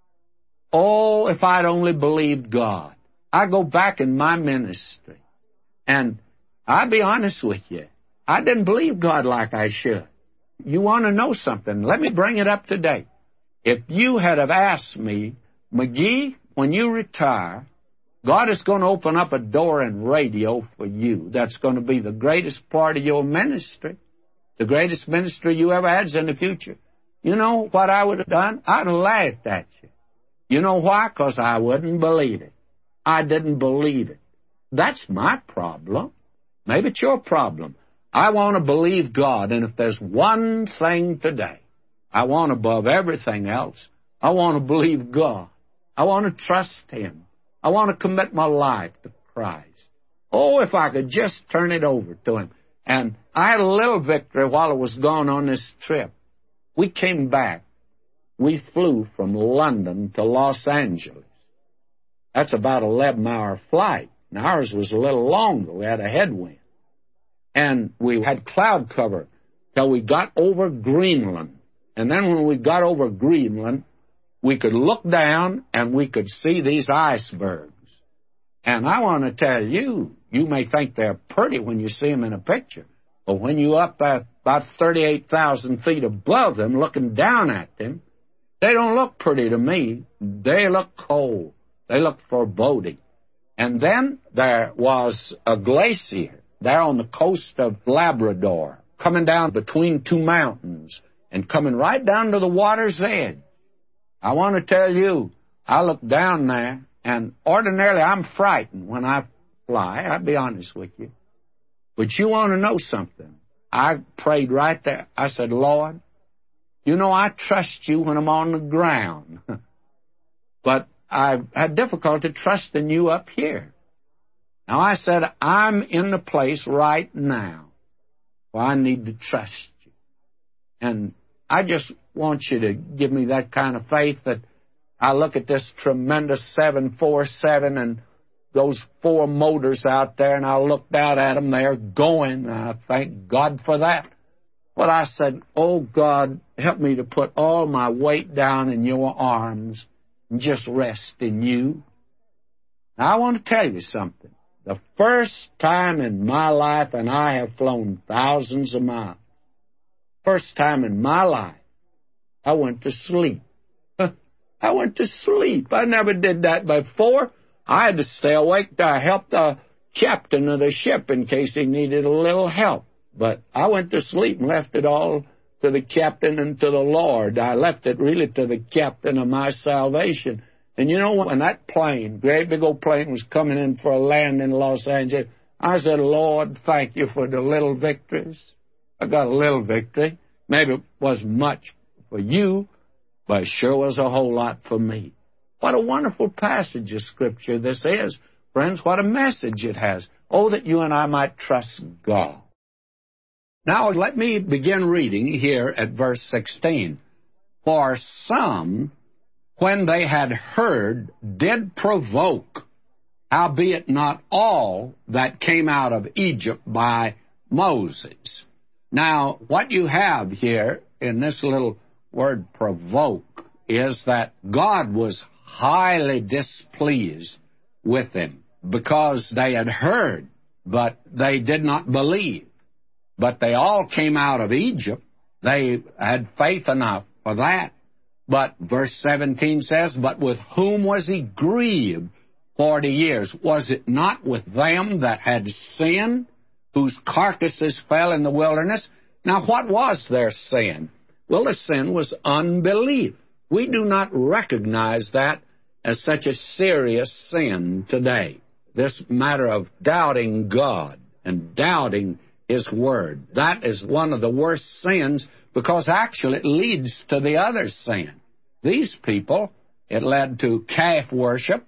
Oh, if I'd only believed God. I go back in my ministry, and I'll be honest with you, I didn't believe God like I should. You want to know something? Let me bring it up today. If you had have asked me, McGee, when you retire, God is going to open up a door in radio for you. That's going to be the greatest part of your ministry. The greatest ministry you ever had is in the future. You know what I would have done? I'd have laughed at you. You know why? Because I wouldn't believe it. I didn't believe it. That's my problem. Maybe it's your problem. I want to believe God, and if there's one thing today I want above everything else, I want to believe God. I want to trust Him. I want to commit my life to Christ. Oh, if I could just turn it over to Him. And I had a little victory while I was gone on this trip. We came back. We flew from London to Los Angeles. That's about an eleven-hour flight. And ours was a little longer. We had a headwind. And we had cloud cover till we got over Greenland. And then when we got over Greenland, we could look down and we could see these icebergs. And I want to tell you, you may think they're pretty when you see them in a picture. But when you're up at about thirty-eight thousand feet above them, looking down at them, they don't look pretty to me. They look cold. They look foreboding. And then there was a glacier there on the coast of Labrador, coming down between two mountains and coming right down to the water's edge. I want to tell you, I look down there, and ordinarily I'm frightened when I fly. I'll be honest with you. But you want to know something? I prayed right there. I said, Lord, you know I trust you when I'm on the ground. But I've had difficulty trusting you up here. Now, I said, I'm in the place right now where I need to trust you. And I just want you to give me that kind of faith that I look at this tremendous seven forty-seven and those four motors out there, and I looked out at them. They're going. I thank God for that. But I said, oh, God, help me to put all my weight down in your arms and just rest in you. Now, I want to tell you something. The first time in my life, and I have flown thousands of miles, first time in my life, I went to sleep. I went to sleep. I never did that before. I had to stay awake to help the captain of the ship in case he needed a little help. But I went to sleep and left it all to the captain and to the Lord. I left it really to the captain of my salvation. And you know, when that plane, great big old plane, was coming in for a land in Los Angeles, I said, Lord, thank you for the little victories. I got a little victory. Maybe it wasn't much for you, but it sure was a whole lot for me. What a wonderful passage of Scripture this is. Friends, what a message it has. Oh, that you and I might trust God. Now let me begin reading here at verse sixteen. For some, when they had heard, did provoke, howbeit not all that came out of Egypt by Moses. Now, what you have here in this little word provoke is that God was highly displeased with them because they had heard, but they did not believe. But they all came out of Egypt. They had faith enough for that. But verse seventeen says, but with whom was he grieved forty years? Was it not with them that had sinned, whose carcasses fell in the wilderness? Now, what was their sin? Well, the sin was unbelief. We do not recognize that as such a serious sin today. This matter of doubting God and doubting His Word. That is one of the worst sins because actually it leads to the other sin. These people, it led to calf worship,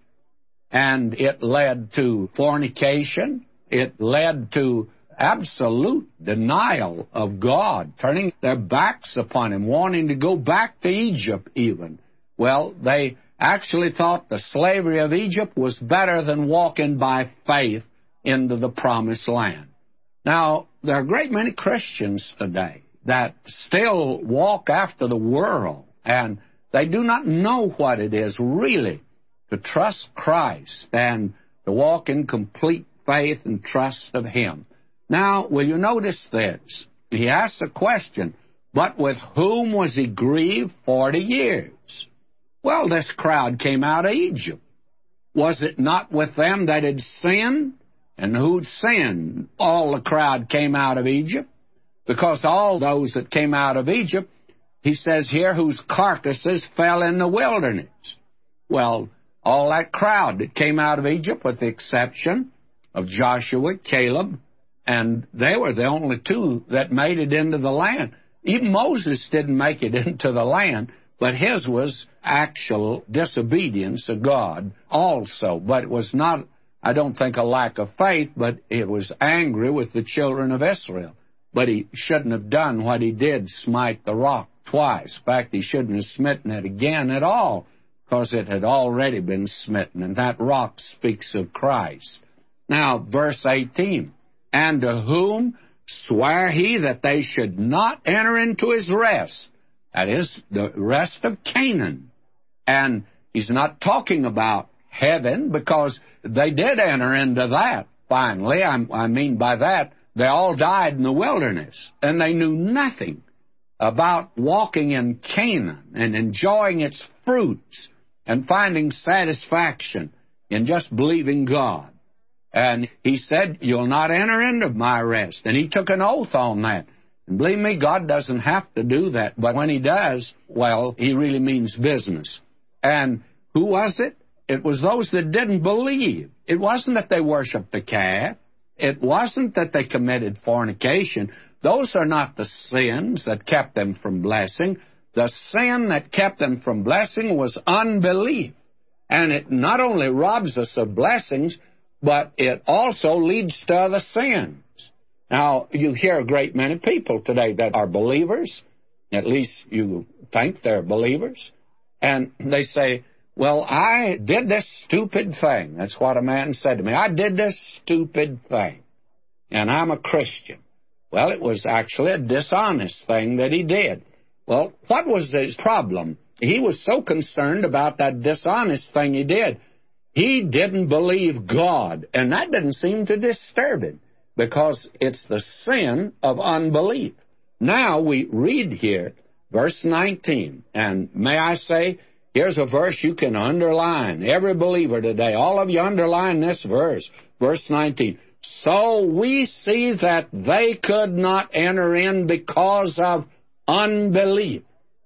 and it led to fornication. It led to absolute denial of God, turning their backs upon Him, wanting to go back to Egypt even. Well, they actually thought the slavery of Egypt was better than walking by faith into the promised land. Now, there are a great many Christians today that still walk after the world, and they do not know what it is really to trust Christ and to walk in complete faith and trust of Him. Now, will you notice this? He asks a question, but with whom was he grieved forty years? Well, this crowd came out of Egypt. Was it not with them that had sinned? And who'd sinned? All the crowd came out of Egypt. Because all those that came out of Egypt, he says here, whose carcasses fell in the wilderness. Well, all that crowd that came out of Egypt, with the exception of Joshua, Caleb, and they were the only two that made it into the land. Even Moses didn't make it into the land, but his was actual disobedience of God also. But it was not, I don't think, a lack of faith, but it was angry with the children of Israel. But he shouldn't have done what he did, smite the rock twice. In fact, he shouldn't have smitten it again at all, because it had already been smitten, and that rock speaks of Christ. Now, verse eighteen, and to whom sware he that they should not enter into his rest? That is, the rest of Canaan. And he's not talking about heaven, because they did enter into that finally. I, I mean by that, they all died in the wilderness, and they knew nothing about walking in Canaan and enjoying its fruits and finding satisfaction in just believing God. And he said, you'll not enter into my rest. And he took an oath on that. And believe me, God doesn't have to do that. But when he does, well, he really means business. And who was it? It was those that didn't believe. It wasn't that they worshiped the calf. It wasn't that they committed fornication. Those are not the sins that kept them from blessing. The sin that kept them from blessing was unbelief. And it not only robs us of blessings, but it also leads to other sins. Now, you hear a great many people today that are believers, at least you think they're believers, and they say, well, I did this stupid thing. That's what a man said to me. I did this stupid thing, and I'm a Christian. Well, it was actually a dishonest thing that he did. Well, what was his problem? He was so concerned about that dishonest thing he did. He didn't believe God, and that didn't seem to disturb him, because it's the sin of unbelief. Now we read here, verse nineteen, and may I say, here's a verse you can underline. Every believer today, all of you underline this verse, verse nineteen. So we see that they could not enter in because of unbelief.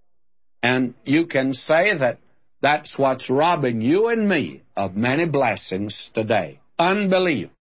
And you can say that that's what's robbing you and me of many blessings today. Unbelief.